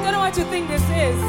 don't know what you think this is.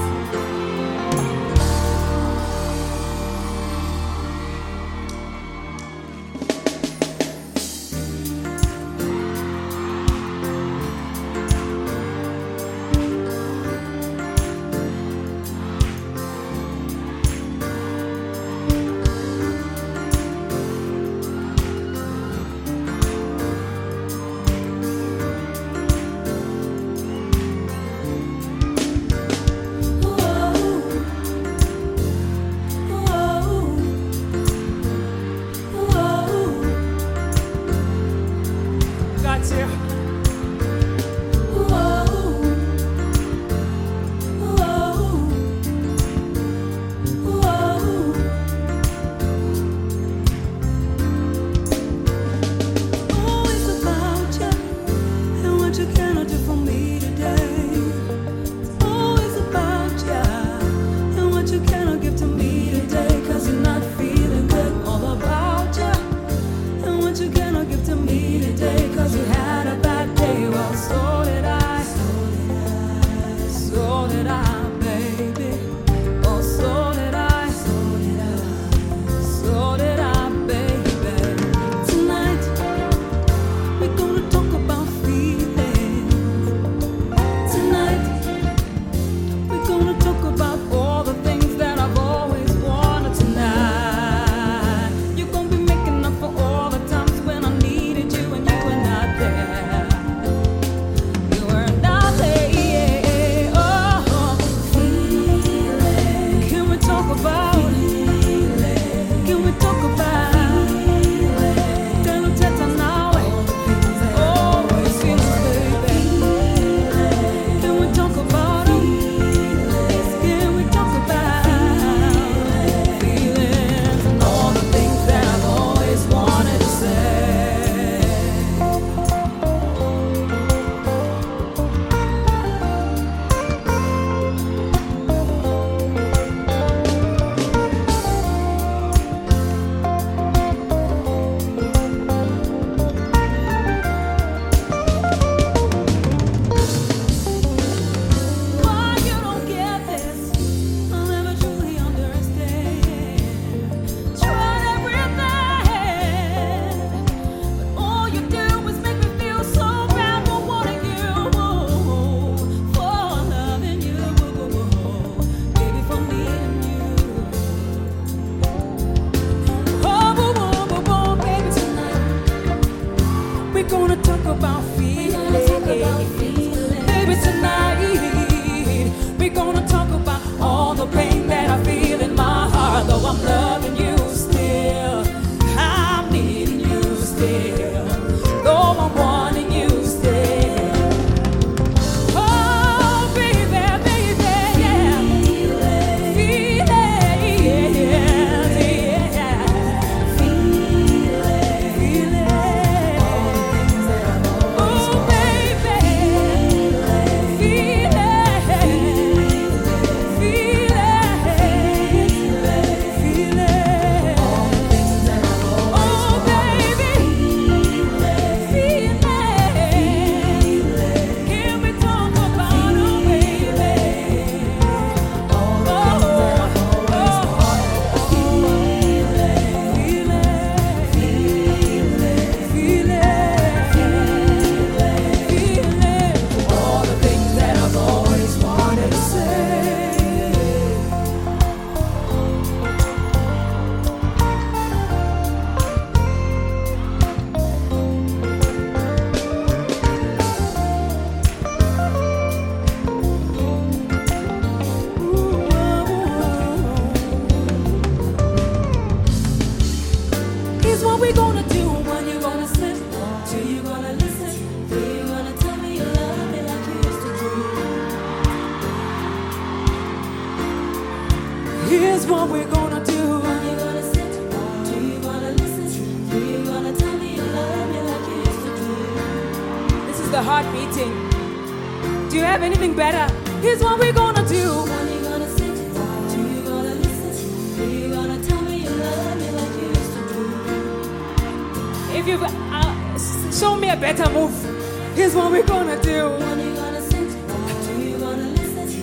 Here's what we're gonna do. Are you gonna sit? Do you wanna listen? Do you wanna tell me you love me like you used to do? This is the heart beating. Do you have anything better? Here's what we're gonna do. Are you gonna sit? Do you wanna listen? Do you wanna tell me you love me like you used to do? If you've show me a better move. Here's what we're gonna do. Are you gonna sit? Do you wanna listen?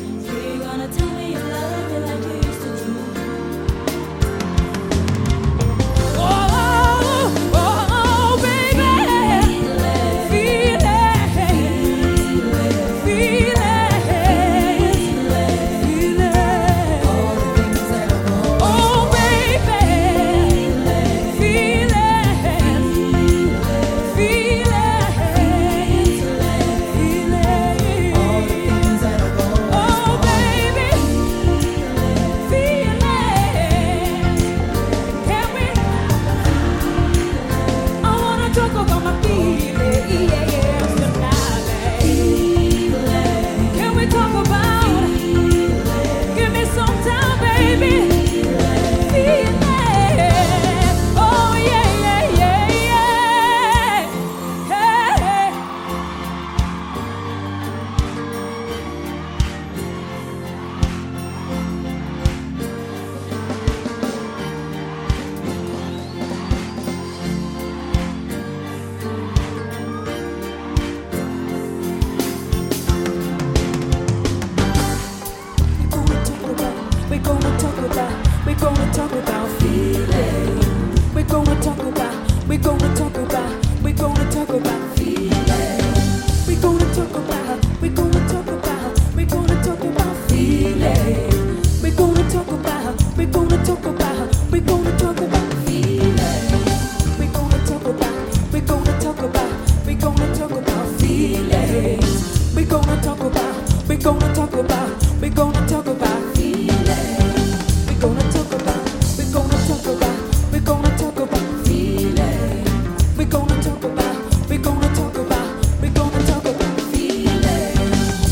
we're gonna talk about, we're gonna talk about feeling. We're gonna talk about, we're gonna talk about, we're gonna talk about feeling. We're gonna talk about, we're gonna talk about, we're gonna talk about feeling.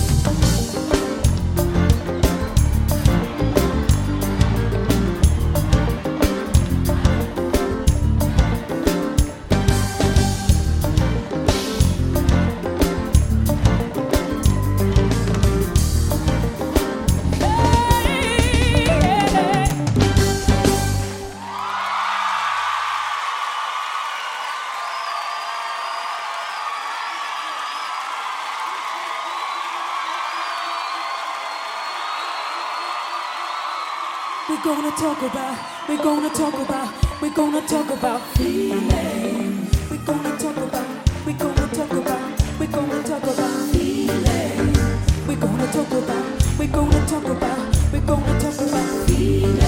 We're gonna talk about, we're gonna talk about, we're gonna talk about feeling. We're gonna talk about, we're gonna talk about, we're gonna talk about feeling. We're gonna talk about, we're gonna talk about, we're gonna talk about feeling.